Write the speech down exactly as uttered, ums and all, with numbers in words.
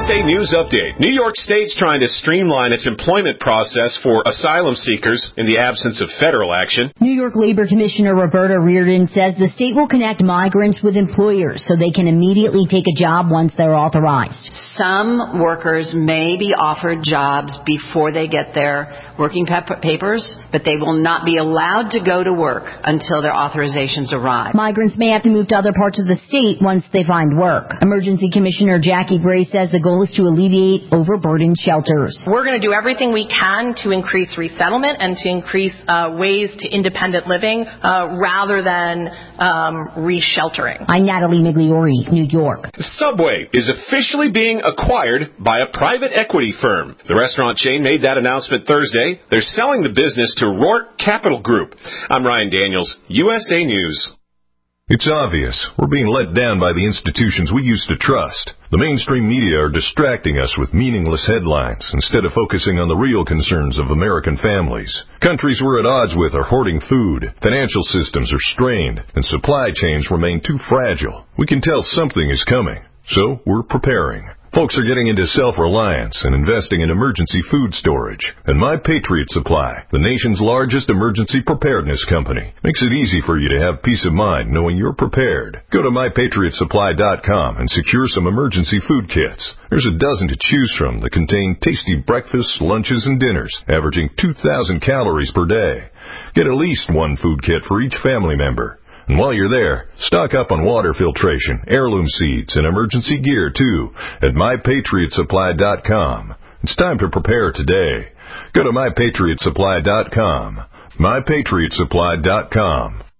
S A News Update. New York State's trying to streamline its employment process for asylum seekers in the absence of federal action. New York Labor Commissioner Roberta Reardon says the state will connect migrants with employers so they can immediately take a job once they're authorized. Some workers may be offered jobs before they get their working papers, but they will not be allowed to go to work until their authorizations arrive. Migrants may have to move to other parts of the state once they find work. Emergency Commissioner Jackie Gray says the goal is to alleviate overburdened shelters. We're going to do everything we can to increase resettlement and to increase uh, ways to independent living uh, rather than um, re-sheltering. I'm Natalie Migliori, New York. Subway is officially being acquired by a private equity firm. The restaurant chain made that announcement Thursday. They're selling the business to Roark Capital Group. I'm Ryan Daniels, U S A News. It's obvious. We're being let down by the institutions we used to trust. The mainstream media are distracting us with meaningless headlines instead of focusing on the real concerns of American families. Countries we're at odds with are hoarding food, financial systems are strained, and supply chains remain too fragile. We can tell something is coming, so we're preparing. Folks are getting into self-reliance and investing in emergency food storage. And My Patriot Supply, the nation's largest emergency preparedness company, makes it easy for you to have peace of mind knowing you're prepared. Go to my patriot supply dot com and secure some emergency food kits. There's a dozen to choose from that contain tasty breakfasts, lunches, and dinners, averaging two thousand calories per day. Get at least one food kit for each family member. And while you're there, stock up on water filtration, heirloom seeds, and emergency gear, too, at my patriot supply dot com. It's time to prepare today. Go to my patriot supply dot com. my patriot supply dot com.